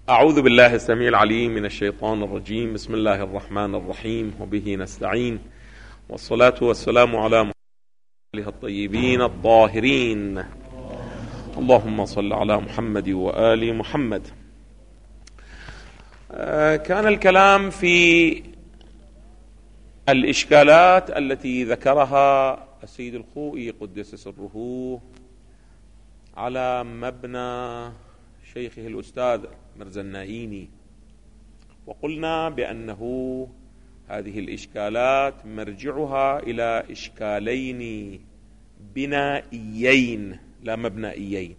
أعوذ بالله السميع العليم من الشيطان الرجيم. بسم الله الرحمن الرحيم، وبه نستعين، والصلاة والسلام على محمد الطيبين الطاهرين. اللهم صل على محمد وآل محمد. كان الكلام في الإشكالات التي ذكرها السيد الخوئي قدس سره على مبنى شيخه الأستاذ مرزا النائيني، وقلنا بأنه هذه الإشكالات مرجعها إلى إشكالين بنائيين لا مبنائيين.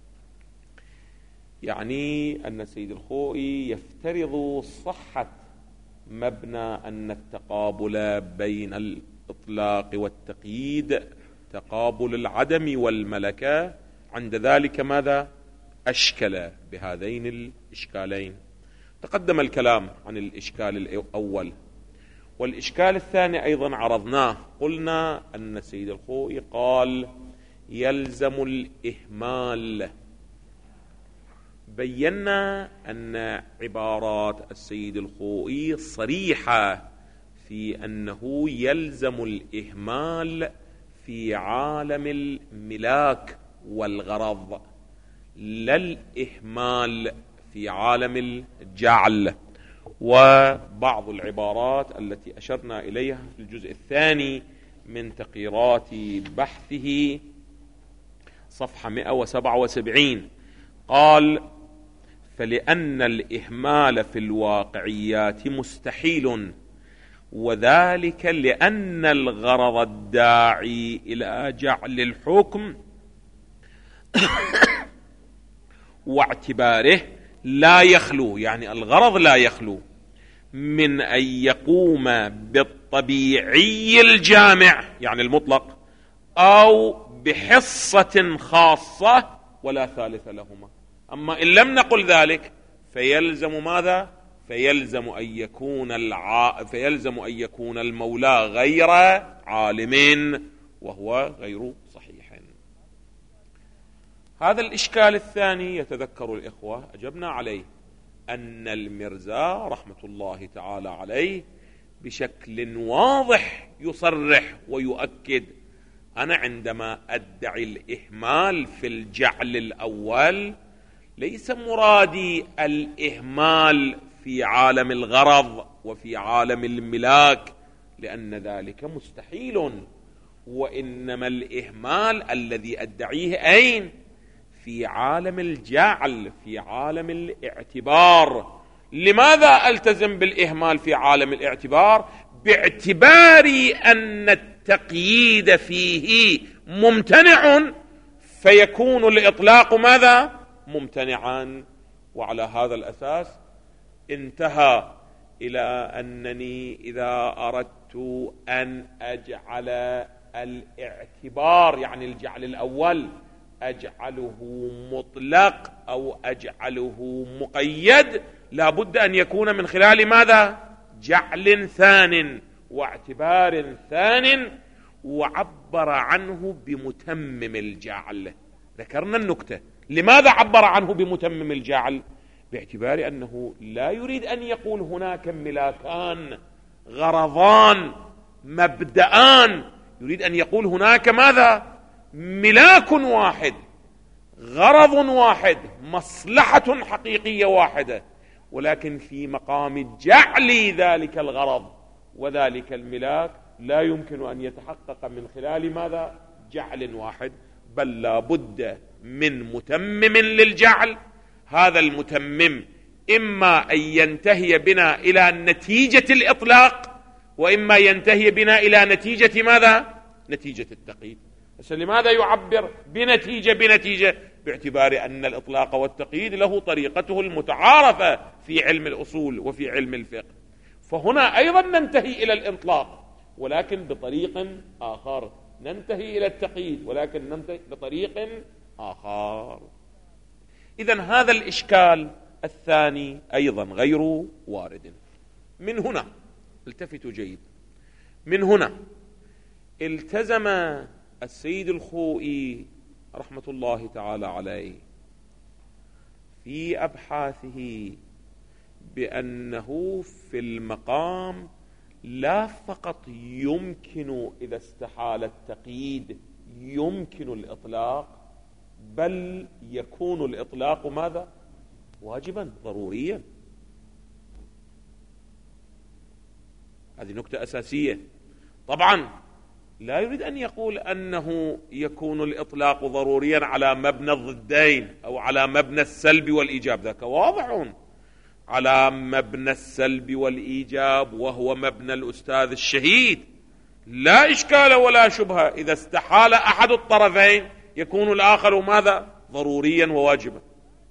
يعني أن السيد الخوئي يفترض صحة مبنى أن التقابل بين الإطلاق والتقييد تقابل العدم والملكة، عند ذلك ماذا؟ أشكل بهذين الإشكالين. تقدم الكلام عن الإشكال الأول، والإشكال الثاني أيضا عرضناه. قلنا أن السيد الخوئي قال يلزم الإهمال. بينا أن عبارات السيد الخوئي صريحة في أنه يلزم الإهمال في عالم الملاك والغرض، لا الإهمال في عالم الجعل. وبعض العبارات التي أشرنا إليها في الجزء الثاني من تقريرات بحثه صفحة 177 قال: فلأن الإهمال في الواقعيات مستحيل، وذلك لأن الغرض الداعي إلى جعل الحكم واعتباره لا يخلو، يعني الغرض لا يخلو من أن يقوم بالطبيعي الجامع يعني المطلق، أو بحصة خاصة ولا ثالث لهما. أما إن لم نقل ذلك فيلزم ماذا؟ فيلزم أن يكون المولى غير عالم، وهو غير صحيح. هذا الإشكال الثاني يتذكر الإخوة أجبنا عليه أن المرزا رحمة الله تعالى عليه بشكل واضح يصرح ويؤكد: أنا عندما أدعي الإهمال في الجعل الأول ليس مرادي الإهمال في عالم الغرض وفي عالم الملاك، لأن ذلك مستحيل، وإنما الإهمال الذي أدعيه أين؟ في عالم الجعل، في عالم الاعتبار. لماذا ألتزم بالإهمال في عالم الاعتبار؟ باعتباري أن التقييد فيه ممتنع، فيكون الإطلاق ماذا؟ ممتنعا. وعلى هذا الأساس انتهى إلى أنني إذا أردت أن أجعل الاعتبار يعني الجعل الأول أجعله مطلق أو أجعله مقيد، لا بد أن يكون من خلال ماذا؟ جعل ثان واعتبار ثان، وعبر عنه بمتمم الجعل. ذكرنا النكتة. لماذا عبر عنه بمتمم الجعل؟ باعتبار أنه لا يريد أن يقول هناك ملاكان غرضان مبدأان، يريد أن يقول هناك ماذا؟ ملاك واحد، غرض واحد، مصلحة حقيقية واحدة، ولكن في مقام جعل ذلك الغرض وذلك الملاك لا يمكن أن يتحقق من خلال ماذا؟ جعل واحد، بل لا بد من متمم للجعل. هذا المتمم إما أن ينتهي بنا إلى نتيجة الإطلاق، وإما ينتهي بنا إلى نتيجة ماذا؟ نتيجة التقييد. لماذا يعبر بنتيجة؟ باعتبار أن الإطلاق والتقييد له طريقته المتعارفة في علم الأصول وفي علم الفقه. فهنا أيضا ننتهي إلى الإطلاق ولكن بطريق آخر، ننتهي إلى التقييد ولكن ننتهي بطريق آخر. إذن هذا الإشكال الثاني أيضا غير وارد. من هنا التفتوا جيد، من هنا التزم السيد الخوئي رحمة الله تعالى عليه في أبحاثه بأنه في المقام لا فقط يمكن إذا استحال التقييد يمكن الإطلاق، بل يكون الإطلاق ماذا؟ واجبا ضروريا. هذه نكتة أساسية. طبعا لا يريد أن يقول أنه يكون الإطلاق ضروريا على مبنى الضدين أو على مبنى السلب والإيجاب، ذاك واضح على مبنى السلب والإيجاب، وهو مبنى الأستاذ الشهيد، لا إشكال ولا شبهة. إذا استحال أحد الطرفين يكون الآخر ماذا؟ ضروريا وواجبا.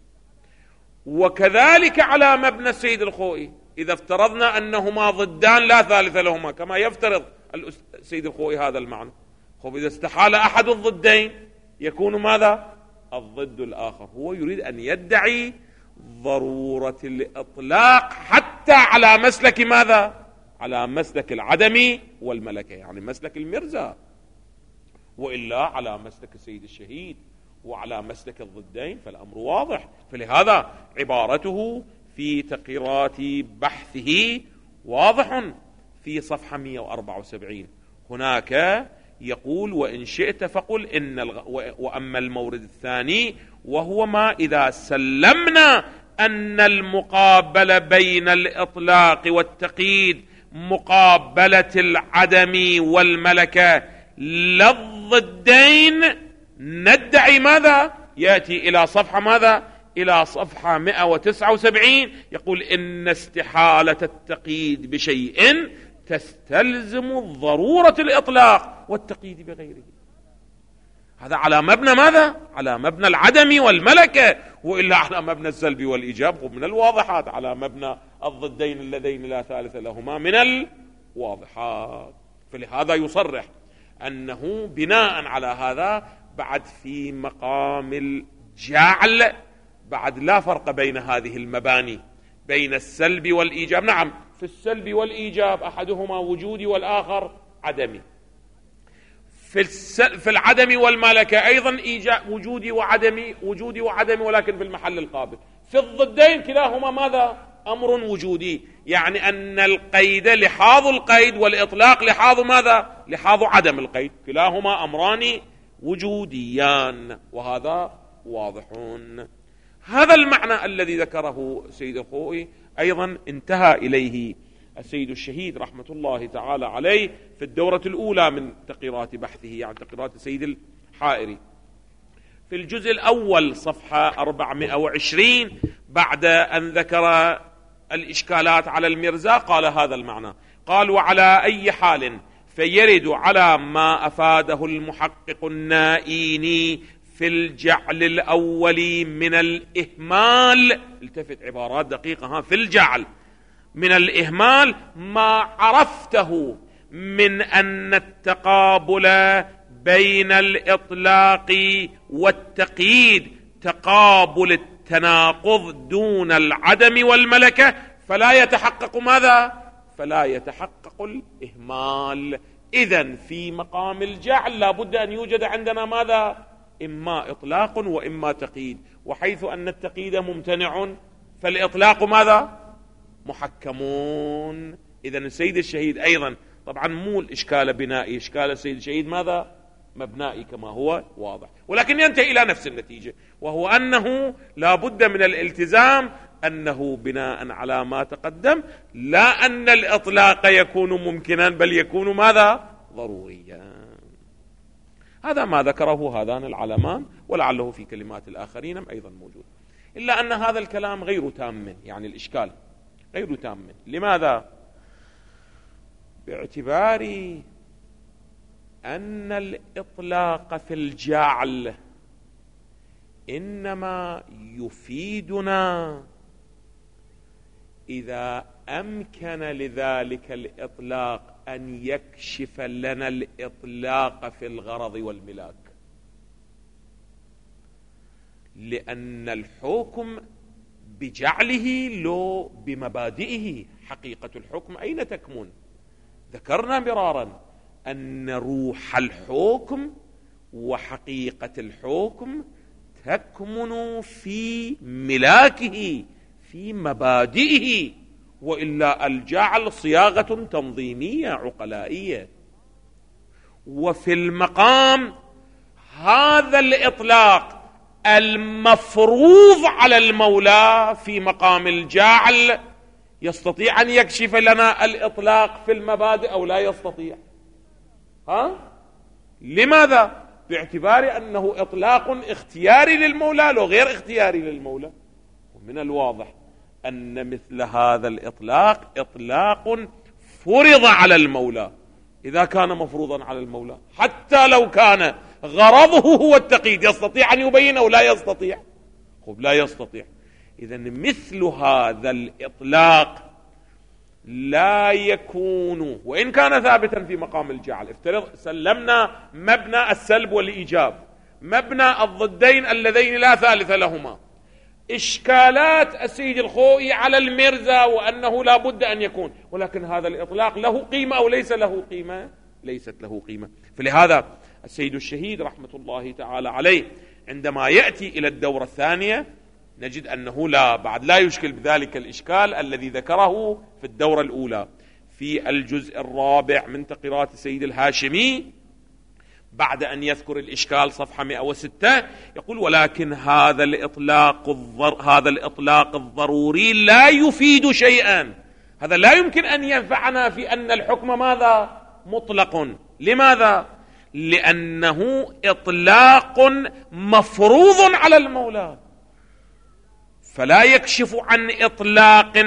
وكذلك على مبنى السيد الخوئي، إذا افترضنا أنهما ضدان لا ثالث لهما كما يفترض السيد الخوئي هذا المعنى، إذا استحال أحد الضدين يكون ماذا؟ الضد الآخر. هو يريد أن يدعي ضرورة الإطلاق حتى على مسلك ماذا؟ على مسلك العدم والملكة، يعني مسلك المرزا، وإلا على مسلك السيد الشهيد وعلى مسلك الضدين فالأمر واضح. فلهذا عبارته في تقريرات بحثه واضح في صفحة 174. هناك يقول: وإن شئت فقل وأما المورد الثاني وهو ما إذا سلمنا أن المقابلة بين الإطلاق والتقييد مقابلة العدم والملكة للضدين، ندعي ماذا؟ يأتي إلى صفحة ماذا؟ إلى صفحة 179. يقول: إن استحالة التقييد بشيء تستلزم ضرورة الإطلاق والتقييد بغيره. هذا على مبنى ماذا؟ على مبنى العدم والملكة، وإلا على مبنى السلب والإيجاب هو من الواضحات، على مبنى الضدين اللذين لا ثالث لهما من الواضحات. فلهذا يصرح أنه بناء على هذا بعد في مقام الجعل بعد لا فرق بين هذه المباني بين السلب والإيجاب. نعم، في السلب والإيجاب أحدهما وجودي والآخر عدمي. في العدم والملكة أيضا وجودي وعدمي ولكن في المحل القابل. في الضدين كلاهما ماذا؟ أمر وجودي، يعني أن القيد لحاظ القيد والإطلاق لحاظ ماذا؟ لحاظ عدم القيد، كلاهما أمران وجوديان، وهذا واضحون. هذا المعنى الذي ذكره السيد الخوئي أيضا انتهى إليه السيد الشهيد رحمة الله تعالى عليه في الدورة الأولى من تقريرات بحثه، يعني تقريرات السيد الحائري، في الجزء الأول صفحة 420 بعد أن ذكر الإشكالات على المرزا قال هذا المعنى، قال: وعلى أي حال فيرد على ما أفاده المحقق النائيني في الجعل الأولي من الإهمال. التفت، عبارات دقيقة، في الجعل من الإهمال ما عرفته من أن التقابل بين الإطلاق والتقييد تقابل التناقض دون العدم والملكة، فلا يتحقق ماذا؟ فلا يتحقق الإهمال. إذن في مقام الجعل لابد أن يوجد عندنا ماذا؟ إما إطلاق وإما تقييد، وحيث أن التقييد ممتنع فالإطلاق ماذا؟ محكمون. إذن السيد الشهيد أيضا طبعا مو الإشكال بنائي، إشكال السيد الشهيد ماذا؟ مبنائي كما هو واضح، ولكن ينتهي إلى نفس النتيجة، وهو أنه لا بد من الالتزام أنه بناء على ما تقدم لا أن الإطلاق يكون ممكنا بل يكون ماذا؟ ضروريا. هذا ما ذكره هذان العلمان، ولعله في كلمات الآخرين أيضا موجود، إلا أن هذا الكلام غير تام، يعني الإشكال غير تام. لماذا؟ باعتبار أن الإطلاق في الجعل إنما يفيدنا إذا أمكن لذلك الإطلاق أن يكشف لنا الإطلاق في الغرض والملاك، لأن الحكم بجعله لو بمبادئه، حقيقة الحكم أين تكمن؟ ذكرنا مرارا أن روح الحكم وحقيقة الحكم تكمن في ملاكه، في مبادئه، وإلا الجعل صياغة تنظيمية عقلائية. وفي المقام هذا الإطلاق المفروض على المولى في مقام الجعل يستطيع أن يكشف لنا الإطلاق في المبادئ أو لا يستطيع؟ لماذا؟ باعتبار أنه إطلاق اختياري للمولى لو غير اختياري للمولى. ومن الواضح أن مثل هذا الإطلاق إطلاق فرض على المولى. إذا كان مفروضا على المولى حتى لو كان غرضه هو التقييد، يستطيع أن يبين أو لا يستطيع؟ لا يستطيع. إذن مثل هذا الإطلاق لا يكون، وإن كان ثابتا في مقام الجعل. افترض سلمنا مبنى السلب والإيجاب، مبنى الضدين اللذين لا ثالث لهما، إشكالات السيد الخوئي على المرزا وأنه لا بد أن يكون، ولكن هذا الإطلاق له قيمة أو ليس له قيمة؟ ليست له قيمة. فلهذا السيد الشهيد رحمة الله تعالى عليه عندما يأتي إلى الدورة الثانية نجد أنه لا يشكل بذلك الإشكال الذي ذكره في الدورة الأولى. في الجزء الرابع من تقريرات السيد الهاشمي بعد أن يذكر الإشكال صفحة 106 يقول: ولكن هذا الإطلاق الضروري لا يفيد شيئا. هذا لا يمكن أن ينفعنا في أن الحكم ماذا؟ مطلق. لماذا؟ لأنه إطلاق مفروض على المولى، فلا يكشف عن إطلاق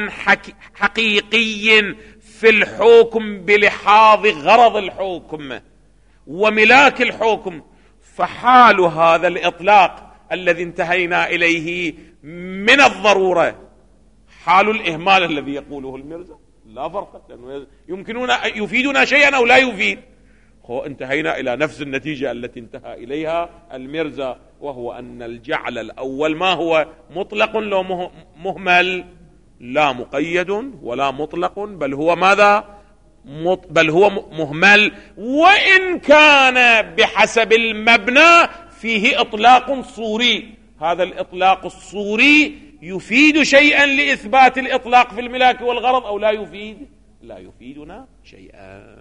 حقيقي في الحكم بلحاظ غرض الحكم وملاك الحكم. فحال هذا الإطلاق الذي انتهينا إليه من الضرورة حال الإهمال الذي يقوله المرزا لا فرق، لأنه يمكننا يفيدنا شيئا أو لا يفيد. انتهينا إلى نفس النتيجة التي انتهى إليها المرزا، وهو أن الجعل الأول ما هو؟ مطلق لو مهمل، لا مقيد ولا مطلق، بل هو ماذا؟ بل هو مهمل، وإن كان بحسب المبنى فيه إطلاق صوري. هذا الإطلاق الصوري يفيد شيئا لإثبات الإطلاق في الملاك والغرض أو لا يفيد؟ لا يفيدنا شيئا.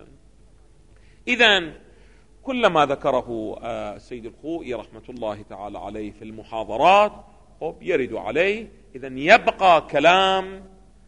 إذن كل ما ذكره السيد الخوئي رحمة الله تعالى عليه في المحاضرات يرد عليه. إذن يبقى كلام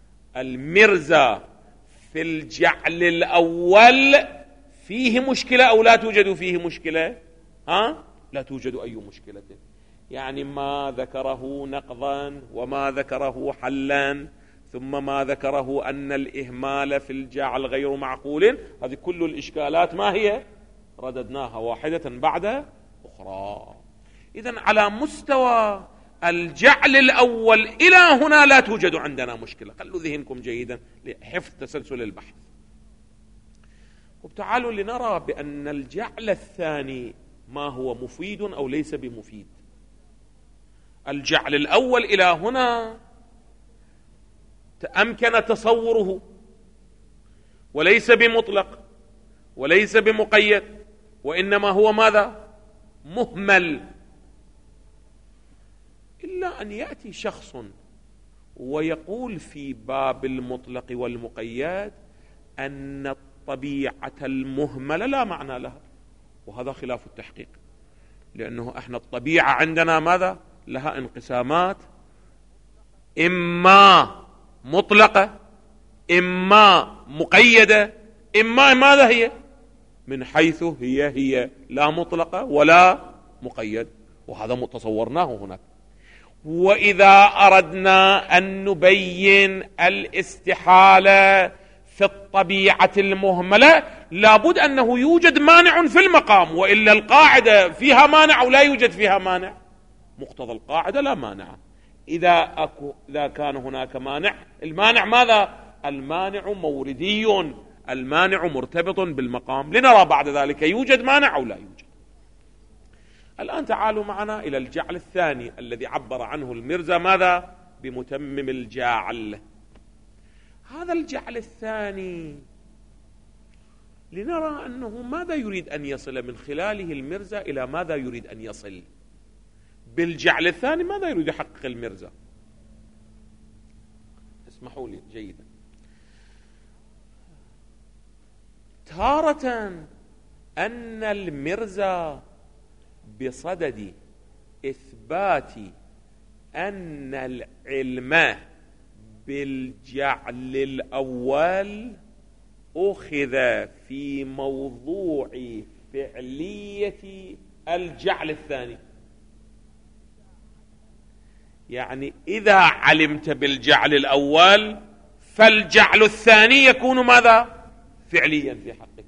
المرزا في الجعل الأول فيه مشكلة أو لا توجد فيه مشكلة؟ لا توجد أي مشكلة. يعني ما ذكره نقضا وما ذكره حلا ثم ما ذكره أن الإهمال في الجعل غير معقول، هذه كل الإشكالات ما هي؟ رددناها واحدة بعد أخرى. إذن على مستوى الجعل الأول إلى هنا لا توجد عندنا مشكلة. خلوا ذهنكم جيدا لحفظ تسلسل البحث. وتعالوا لنرى بأن الجعل الثاني ما هو مفيد أو ليس بمفيد. الجعل الأول إلى هنا أمكن تصوره، وليس بمطلق وليس بمقيد، وإنما هو ماذا؟ مهمل. إلا أن يأتي شخص ويقول في باب المطلق والمقيد أن الطبيعة المهملة لا معنى لها، وهذا خلاف التحقيق. لأنه احنا الطبيعة عندنا ماذا؟ لها انقسامات، إما مطلقة إما مقيدة إما ماذا هي؟ من حيث هي لا مطلقة ولا مقيد، وهذا تصورناه هناك. وإذا أردنا أن نبين الاستحالة في الطبيعة المهملة لابد أنه يوجد مانع في المقام، وإلا القاعدة فيها مانع أو لا يوجد فيها مانع. مقتضى القاعدة لا مانع. إذا كان هناك مانع، المانع ماذا؟ المانع موردي، المانع مرتبط بالمقام. لنرى بعد ذلك يوجد مانع أو لا يوجد. الآن تعالوا معنا إلى الجعل الثاني الذي عبر عنه المرزا ماذا؟ بمتمم الجعل. هذا الجعل الثاني لنرى أنه ماذا يريد أن يصل من خلاله المرزا، إلى ماذا يريد أن يصل بالجعل الثاني ماذا يريد يحقق المرزا؟ اسمحوا لي جيدا. تارة أن المرزا بصدد إثبات أن العلم بالجعل الأول أخذ في موضوع فعلية الجعل الثاني. يعني إذا علمت بالجعل الأول فالجعل الثاني يكون ماذا؟ فعليا في حقك.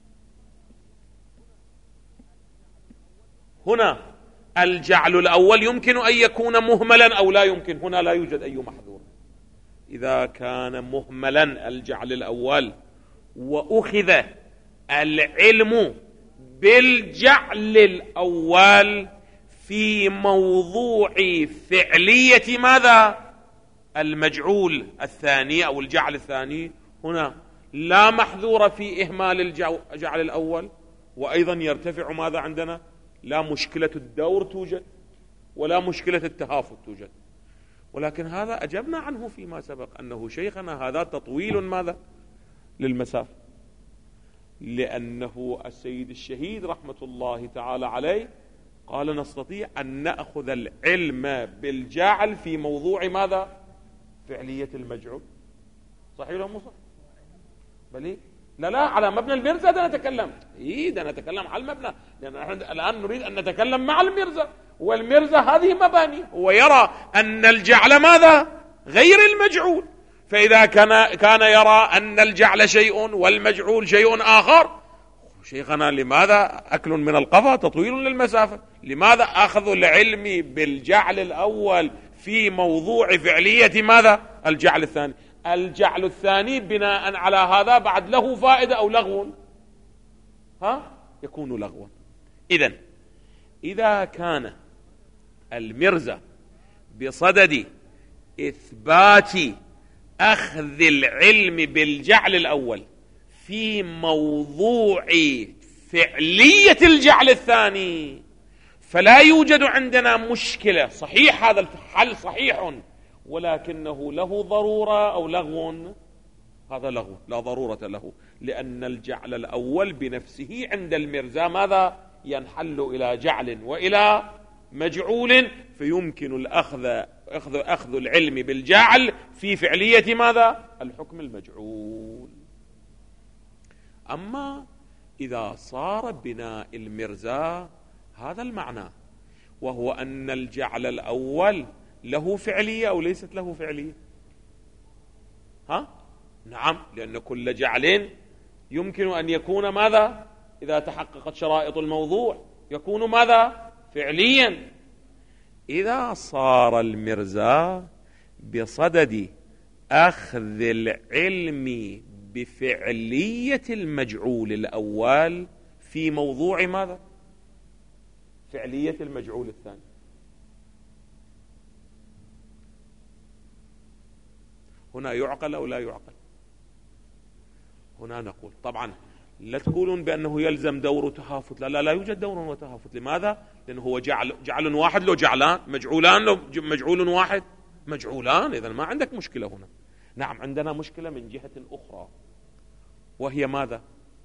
هنا الجعل الأول يمكن أن يكون مهملا أو لا يمكن. هنا لا يوجد أي محظور. إذا كان مهملا الجعل الأول وأخذ العلم بالجعل الأول في موضوع فعلية ماذا؟ المجعول الثاني أو الجعل الثاني، هنا لا محذور في إهمال الجعل الأول، وأيضا يرتفع ماذا عندنا؟ لا مشكلة الدور توجد ولا مشكلة التهافت توجد. ولكن هذا أجبنا عنه فيما سبق أنه شيخنا هذا تطويل ماذا؟ للمسافة، لأنه السيد الشهيد رحمة الله تعالى عليه قال نستطيع أن نأخذ العلم بالجعل في موضوع ماذا؟ فعلية المجعول. صحيح ولا مو صح؟ بل لا على مبنى المرزا ده نتكلم. ده نتكلم على المبنى، لأن احنا الآن نريد أن نتكلم مع المرزا، والمرزا هذه مباني، ويرى أن الجعل ماذا؟ غير المجعول. فإذا كان يرى أن الجعل شيء والمجعول شيء آخر، شيخنا لماذا أكل من القفا تطويل للمسافة؟ لماذا أخذ العلم بالجعل الأول في موضوع فعلية ماذا؟ الجعل الثاني. الجعل الثاني بناء على هذا بعد له فائدة أو لغو؟ يكون لغوا. إذا كان المرزا بصدد إثبات أخذ العلم بالجعل الأول في موضوع فعلية الجعل الثاني، فلا يوجد عندنا مشكلة. صحيح هذا الحل صحيح، ولكنه له ضرورة أو لغو؟ هذا لغو، لا ضرورة له، لأن الجعل الأول بنفسه عند المرزا ماذا؟ ينحل إلى جعل وإلى مجعول، فيمكن أخذ العلم بالجعل في فعلية ماذا؟ الحكم المجعول. أما إذا صار بناء المرزا هذا المعنى، وهو أن الجعل الأول له فعلية أو ليست له فعلية؟ نعم، لأن كل جعل يمكن أن يكون ماذا؟ إذا تحققت شرائط الموضوع يكون ماذا؟ فعليا. إذا صار المرزا بصدد أخذ العلم بفعلية المجعول الأول في موضوع ماذا؟ فعلية المجعول الثاني، هنا يعقل أو لا يعقل؟ هنا نقول طبعا لا تقولون بأنه يلزم دور تهافت، لا يوجد دور وتهافت. لماذا؟ لأنه هو جعل واحد له جعلان، مجعولان له مجعول واحد، مجعولان، إذن ما عندك مشكلة هنا. نعم عندنا مشكلة من جهة أخرى، وهي ماذا؟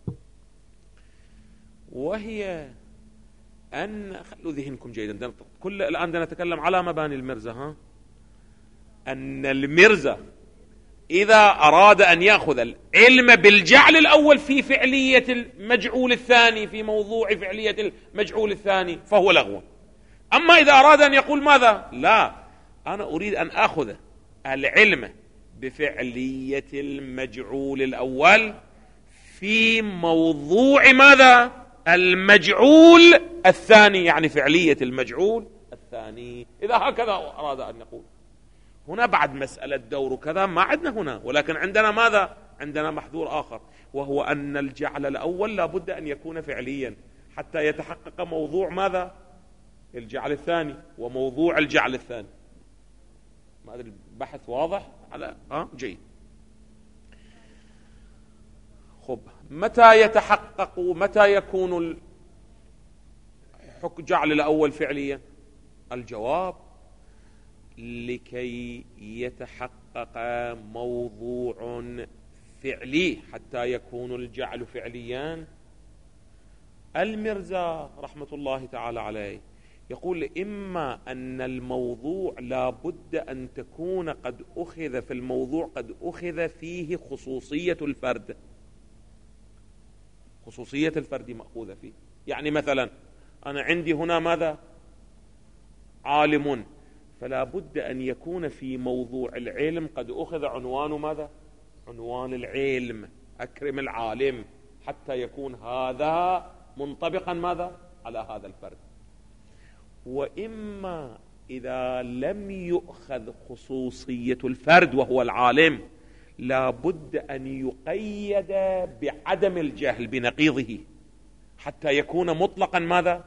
وهي أن خلوا ذهنكم جيدا، الآن نتكلم على مباني المرزا. أن المرزا إذا أراد أن يأخذ العلم بالجعل الأول في فعلية المجعول الثاني في موضوع فعلية المجعول الثاني فهو لغو. أما إذا أراد أن يقول ماذا؟ لا، أنا أريد أن أخذ العلم بفعلية المجعول الأول في موضوع ماذا؟ المجعول الثاني، يعني فعلية المجعول الثاني. إذا هكذا أراد أن يقول هنا بعد مسألة دور كذا ما عندنا هنا، ولكن عندنا ماذا؟ عندنا محذور آخر، وهو أن الجعل الأول لا بد أن يكون فعليا حتى يتحقق موضوع ماذا؟ الجعل الثاني وموضوع الجعل الثاني. ما أدري البحث واضح على جيد. خب، متى يتحقق، متى يكون الجعل الأول فعليا؟ الجواب: لكي يتحقق موضوع فعلي حتى يكون الجعل فعليا. المرزا رحمة الله تعالى عليه يقول: إما أن الموضوع لا بد أن تكون قد أخذ في الموضوع قد أخذ فيه خصوصية الفرد، خصوصية الفرد مأخوذة فيه. يعني مثلا أنا عندي هنا ماذا؟ عالم، فلا بد أن يكون في موضوع العلم قد أخذ عنوان ماذا؟ عنوان العلم، أكرم العالم، حتى يكون هذا منطبقا ماذا؟ على هذا الفرد. وإما إذا لم يؤخذ خصوصية الفرد وهو العالم، لا بد أن يقيد بعدم الجهل بنقيضه حتى يكون مطلقا ماذا؟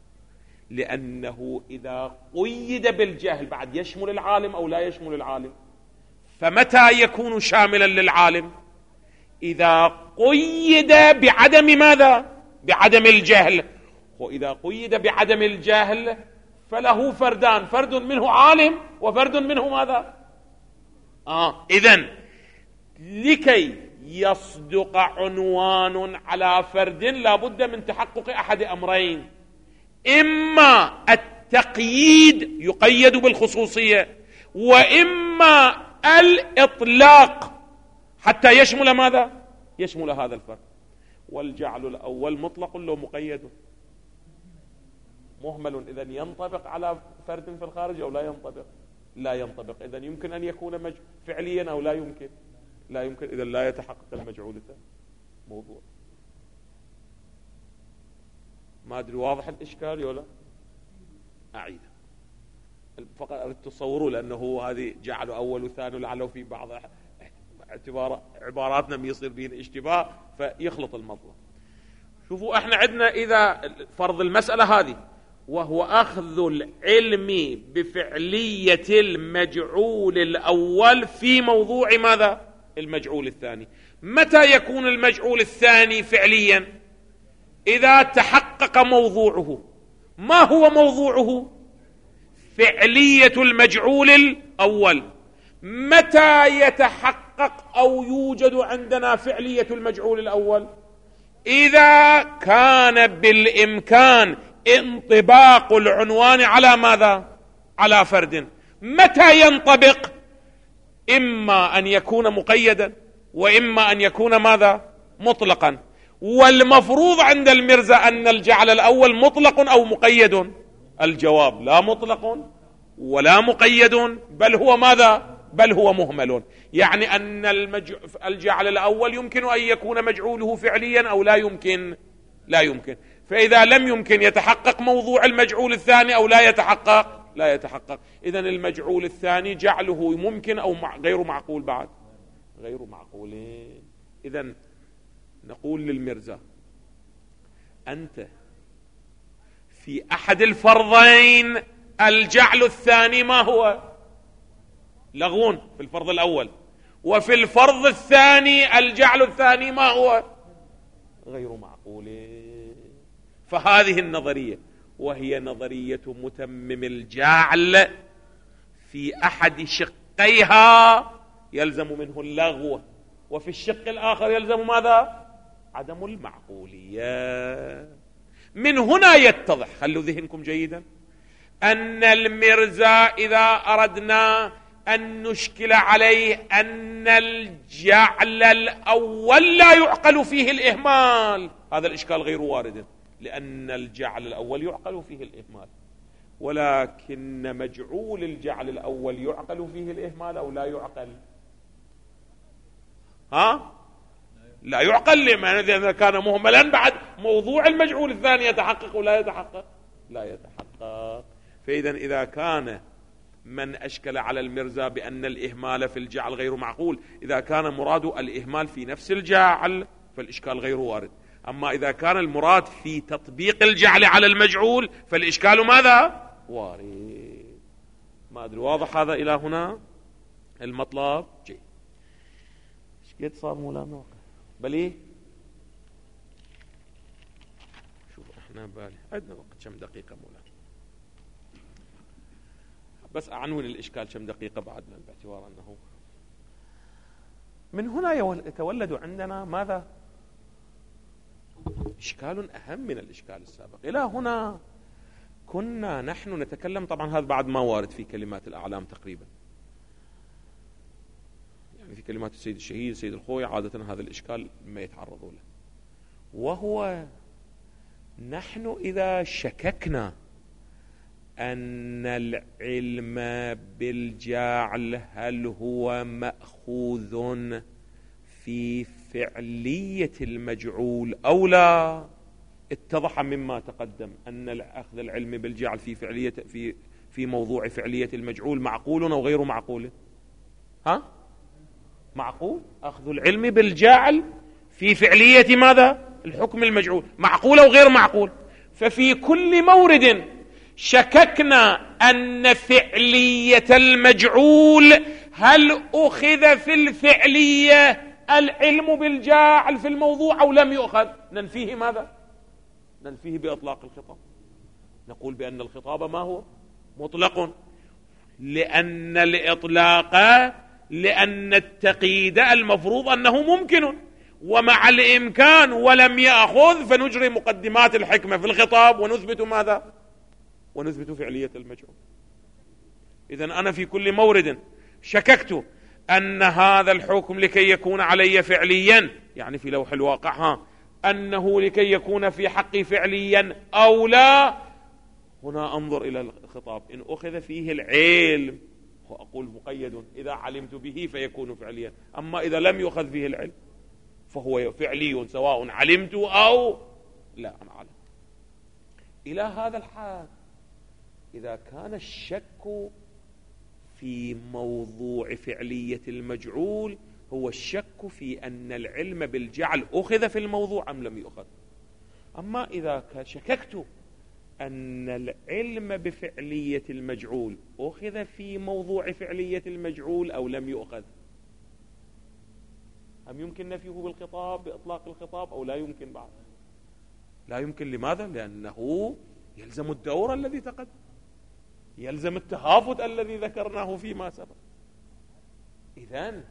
لأنه إذا قيد بالجهل بعد يشمل العالم أو لا يشمل العالم. فمتى يكون شاملا للعالم؟ إذا قيد بعدم ماذا؟ بعدم الجهل. وإذا قيد بعدم الجهل فله فردان، فرد منه عالم وفرد منه ماذا؟ إذن لكي يصدق عنوان على فرد لا بد من تحقق أحد أمرين: إما التقييد يقيد بالخصوصية، وإما الإطلاق حتى يشمل ماذا؟ يشمل هذا الفرد. والجعل الأول مطلق لو مقيد؟ مهمل. إذن ينطبق على فرد في الخارج أو لا ينطبق؟ لا ينطبق. إذن يمكن أن يكون فعليا أو لا يمكن؟ لا يمكن. إذن لا يتحقق المجعول الثاني. موضوع ما أدري واضح الإشكال ولا؟ أعيد فقط أردت تصوروا، لأنه هذه جعل أول وثاني، لعله في بعض عباراتنا بيصير بين اشتباه فيخلط المطلب. شوفوا احنا عندنا إذا فرض المسألة هذه وهو أخذ العلم بفعلية المجعول الأول في موضوع ماذا؟ المجعول الثاني. متى يكون المجعول الثاني فعليا؟ إذا تحقق موضوعه. ما هو موضوعه؟ فعلية المجعول الأول. متى يتحقق أو يوجد عندنا فعلية المجعول الأول؟ إذا كان بالإمكان انطباق العنوان على ماذا؟ على فرد. متى ينطبق؟ إما أن يكون مقيدا وإما أن يكون ماذا؟ مطلقا. والمفروض عند المرزا أن الجعل الأول مطلق أو مقيد؟ الجواب: لا مطلق ولا مقيد، بل هو ماذا؟ بل هو مهمل. يعني أن الجعل الأول يمكن أن يكون مجعوله فعليا أو لا يمكن؟ لا يمكن. فإذا لم يمكن يتحقق موضوع المجعول الثاني أو لا يتحقق؟ لا يتحقق. إذن المجعول الثاني جعله ممكن أو غير معقول؟ بعد غير معقولين. إذن نقول للمرزا: أنت في أحد الفرضين الجعل الثاني ما هو؟ لغون في الفرض الأول. وفي الفرض الثاني الجعل الثاني ما هو؟ غير معقول. فهذه النظرية وهي نظرية متمم الجعل في أحد شقيها يلزم منه اللغو، وفي الشق الآخر يلزم ماذا؟ عدم المعقولية. من هنا يتضح، خلوا ذهنكم جيدا، أن المرزا إذا أردنا أن نشكل عليه أن الجعل الأول لا يعقل فيه الإهمال، هذا الإشكال غير وارد، لأن الجعل الأول يعقل فيه الإهمال، ولكن مجعول الجعل الأول يعقل فيه الإهمال أو لا يعقل؟ لا يعقل. لما إذا كان مهملا بعد موضوع المجعول الثاني يتحقق ولا يتحقق؟ لا يتحقق. فإذا إذا كان من أشكل على المرزا بأن الإهمال في الجعل غير معقول، إذا كان مراد الإهمال في نفس الجعل فالإشكال غير وارد. أما إذا كان المراد في تطبيق الجعل على المجعول فالإشكال ماذا؟ وارد. ما أدري واضح هذا إلى هنا المطلب؟ جيد. ايش قد صار مولانا؟ بلي شوف احنا بالي عندنا وقت كم دقيقة مولانا؟ بس أعنون الإشكال كم دقيقة بعد، باعتبار أنه من هنا يتولد عندنا ماذا؟ إشكال أهم من الإشكال السابق. إلى هنا كنا نحن نتكلم، طبعا هذا بعد ما وارد في كلمات الأعلام تقريبا، يعني في كلمات السيد الشهيد السيد الخوي عادة هذا الإشكال ما يتعرضوا له، وهو نحن إذا شككنا أن العلم بالجعل هل هو مأخوذ في فعلية المجعول أو لا، اتضح مما تقدم أن أخذ العلم بالجعل في موضوع فعلية المجعول معقول أو غير معقول؟ معقول. أخذ العلم بالجعل في فعلية ماذا؟ الحكم المجعول، معقول أو غير معقول. ففي كل مورد شككنا أن فعلية المجعول هل أخذ في الفعلية العلم بالجاعل في الموضوع أو لم يؤخذ، ننفيه ماذا؟ ننفيه بإطلاق الخطاب، نقول بأن الخطاب ما هو؟ مطلق، لأن الإطلاق، لأن التقييد المفروض أنه ممكن، ومع الإمكان ولم يأخذ فنجري مقدمات الحكمة في الخطاب ونثبت ماذا؟ ونثبت فعلية المجعول. إذن أنا في كل مورد شككت أن هذا الحكم لكي يكون علي فعليا، يعني في لوح الواقع أنه لكي يكون في حقي فعليا أو لا، هنا أنظر إلى الخطاب، إن أخذ فيه العلم وأقول مقيد، إذا علمت به فيكون فعليا، أما إذا لم يؤخذ فيه العلم فهو فعلي سواء علمت أو لا أعلم. إلى هذا الحال إذا كان الشك في موضوع فعلية المجعول هو الشك في أن العلم بالجعل أخذ في الموضوع أم لم يؤخذ. أما إذا شككت أن العلم بفعلية المجعول أخذ في موضوع فعلية المجعول أو لم يؤخذ، أم يمكن نفيه بالخطاب بإطلاق الخطاب أو لا يمكن؟ بعد لا يمكن. لماذا؟ لأنه يلزم الدور الذي تقدم، يلزم التهافت الذي ذكرناه فيما سبق. إذن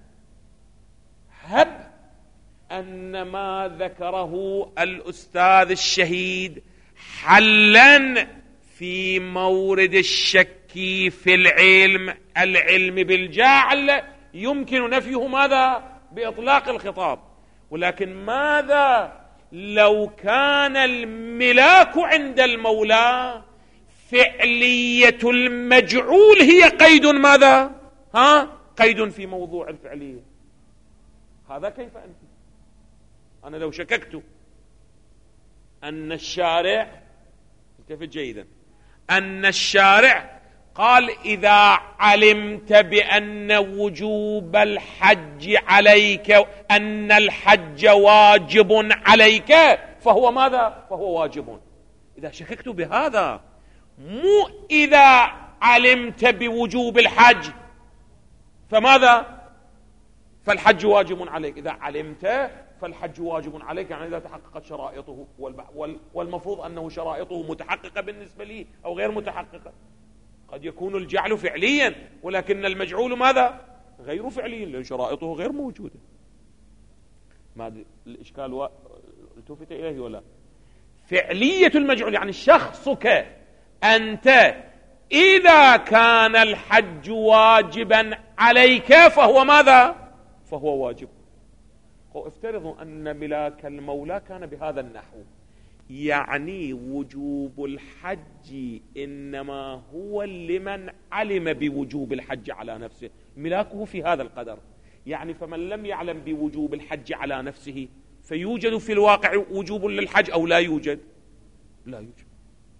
هب أن ما ذكره الأستاذ الشهيد حلا في مورد الشك في العلم بالجعل يمكن نفيه ماذا؟ بإطلاق الخطاب. ولكن ماذا لو كان الملاك عند المولى فعلية المجعول هي قيد ماذا؟ قيد في موضوع الفعلية، هذا كيف أنت؟ أنا لو شككت أن الشارع، التفت جيدا، أن الشارع قال إذا علمت بأن وجوب الحج عليك، أن الحج واجب عليك، فهو ماذا؟ فهو واجب. إذا شككت بهذا، مو إذا علمت بوجوب الحج فماذا؟ فالحج واجب عليك. إذا علمت فالحج واجب عليك، يعني إذا تحققت شرائطه، والمفروض أنه شرائطه متحققة بالنسبة لي أو غير متحققة. قد يكون الجعل فعليا ولكن المجعول ماذا؟ غير فعلي، لأن شرائطه غير موجودة. ما الإشكال التفت إليه ولا؟ فعلية المجعول يعني شخصك أنت إذا كان الحج واجبا عليك فهو ماذا؟ فهو واجب. افترضوا أن ملاك المولى كان بهذا النحو، يعني وجوب الحج إنما هو لمن علم بوجوب الحج على نفسه، ملاكه في هذا القدر، يعني فمن لم يعلم بوجوب الحج على نفسه فيوجد في الواقع وجوب للحج أو لا يوجد؟ لا يوجد.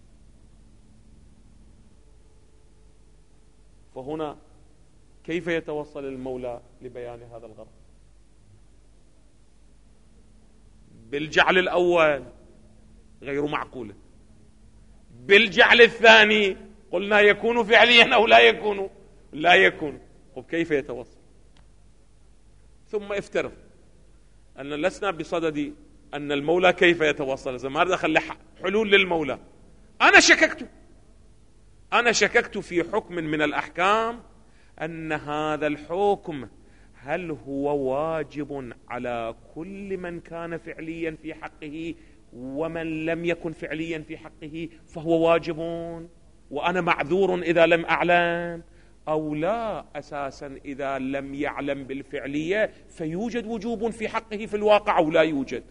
فهنا كيف يتوصل المولى لبيان هذا الغرض؟ بالجعل الأول غير معقول، بالجعل الثاني قلنا يكون فعليا أو لا يكون؟ لا يكون. كيف يتوصل؟ ثم افترض أن لسنا بصدد أن المولى كيف يتوصل، إذا ما دخل حلول للمولى، أنا شككت أنا شككت في حكم من الأحكام أن هذا الحكم هل هو واجب على كل من كان فعليا في حقه، ومن لم يكن فعليا في حقه فهو واجب وأنا معذور إذا لم أعلم، أو لا، أساسا إذا لم يعلم بالفعلية فيوجد وجوب في حقه في الواقع أو لا يوجد.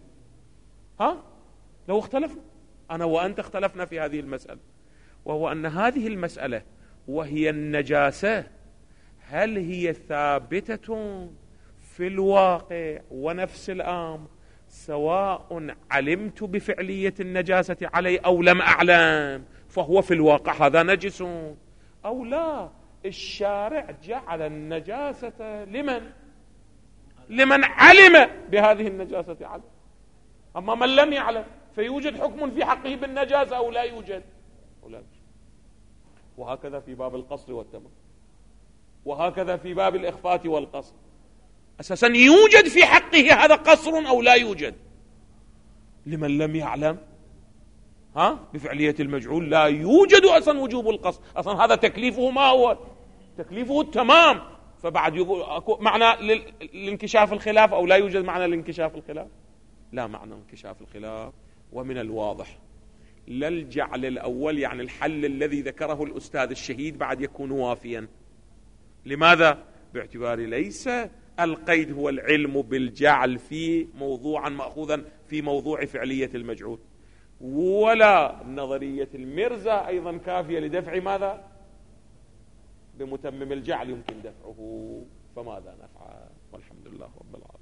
لو اختلفنا أنا وأنت اختلفنا في هذه المسألة، وهو أن هذه المسألة وهي النجاسة هل هي ثابتة في الواقع ونفس الأمر سواء علمت بفعلية النجاسة علي أو لم أعلم، فهو في الواقع هذا نجس، أو لا، الشارع جعل النجاسة لمن علم بهذه النجاسة عليه، أما من لم يعلم فيوجد حكم في حقه بالنجاسة أو لا يوجد. وهكذا في باب القصر والتمام، وهكذا في باب الإخفاء والقصر، أساسا يوجد في حقه هذا قصر أو لا يوجد. لمن لم يعلم بفعلية المجعول لا يوجد أصلا وجوب القصر، أصلا هذا تكليفه ما هو؟ تكليفه التمام، فبعد يقول معنى لانكشاف الخلاف أو لا يوجد معنى لانكشاف الخلاف؟ لا معنى انكشاف الخلاف. ومن الواضح لا الجعل الأول يعني الحل الذي ذكره الأستاذ الشهيد بعد يكون وافيا. لماذا؟ باعتبار ليس القيد هو العلم بالجعل في موضوعا مأخوذا في موضوع فعلية المجعول، ولا نظرية المرزا أيضا كافية لدفع ماذا؟ بمتمم الجعل يمكن دفعه، فماذا نفعل؟ والحمد لله رب العالمين.